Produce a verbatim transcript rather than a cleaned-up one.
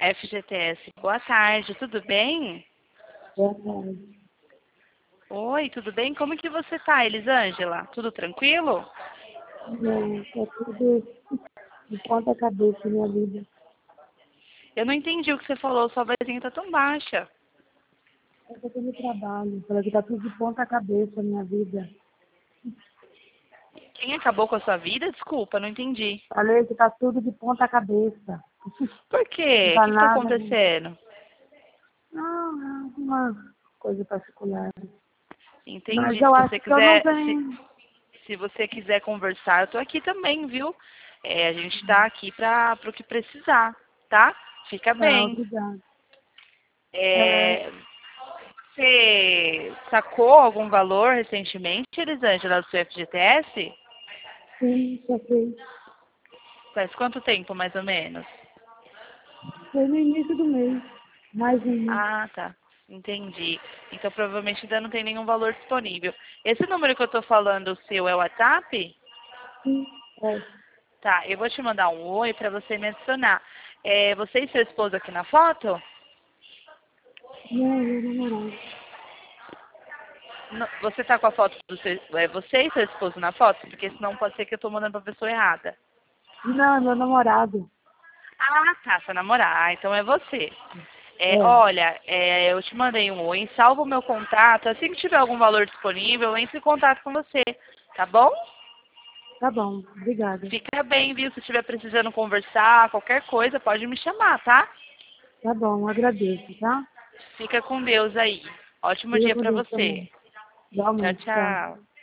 F G T S. Boa tarde, tudo bem? Boa tarde. Oi, tudo bem? Como que você tá, Elisângela? Tudo tranquilo? Não, tá tudo de ponta cabeça minha vida. Eu não entendi o que você falou, sua vozinha tá tão baixa. Eu tô tendo trabalho, falei que tá tudo de ponta cabeça minha vida. Quem acabou com a sua vida? Desculpa, não entendi. Falei que tá tudo de ponta cabeça. Por Não quê? O tá que que tá nada. acontecendo? Não, é uma coisa particular. Mas Entendi. eu Se acho você que eu não quiser, se, venho. se você quiser conversar, eu tô aqui também, viu? É, a gente tá aqui para o que precisar, tá? Fica Tá, bem. obrigada. É, É, você sacou algum valor recentemente, Elisângela, do seu F G T S? sim, já fez. Faz quanto tempo, mais ou menos? Foi no início do mês. Mais uma. Ah, tá. Entendi. Então, provavelmente ainda não tem nenhum valor disponível. Esse número que eu tô falando, o seu, é o WhatsApp? Sim, é. Tá, eu vou te mandar um oi para você me adicionar. É, você e seu esposo aqui na foto? Não, meu namorado. Não, você tá com a foto do seu, é você e seu esposo na foto? Porque senão pode ser que eu tô mandando pra pessoa errada. Não, é meu namorado. Ah, tá, seu namorado. Ah, então é você. É, É, olha, é, eu te mandei um oi, salva o meu contato. Assim que tiver algum valor disponível, eu entro em contato com você, tá bom? tá bom. Obrigada. Fica bem, viu? Se estiver precisando conversar, qualquer coisa, pode me chamar, tá? Tá bom, agradeço, tá? Fica com Deus aí. Ótimo Fica dia com pra Deus você. também. Tchau, Igualmente, tchau. tchau.